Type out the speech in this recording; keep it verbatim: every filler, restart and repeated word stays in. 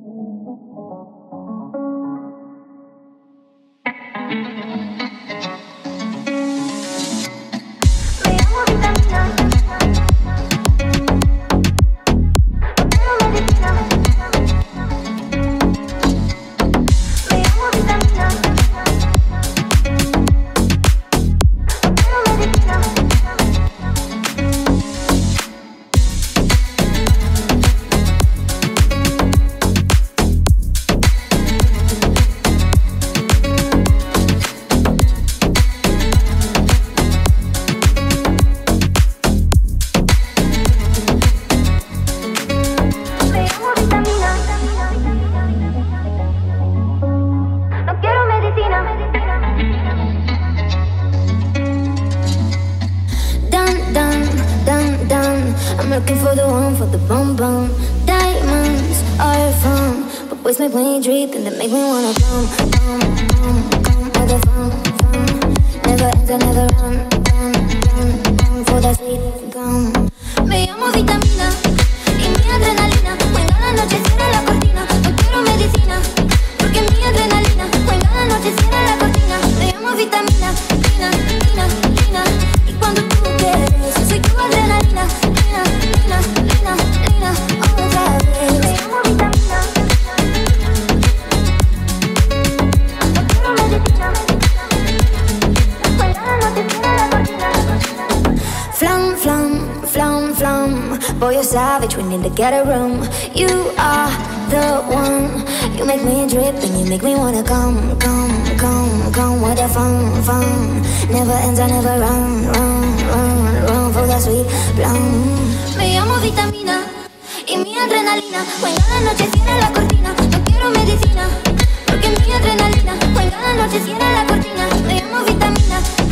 Get a room, you are the one. You make me drip and you make me wanna come, come, come, come with the fun, fun. Never ends, I never run, run, run, run for that sweet blonde. Me llamo vitamina y mi adrenalina. When cada noche cierra la cortina, no quiero medicina, porque mi adrenalina. When cada noche cierra la cortina, me llamo vitamina.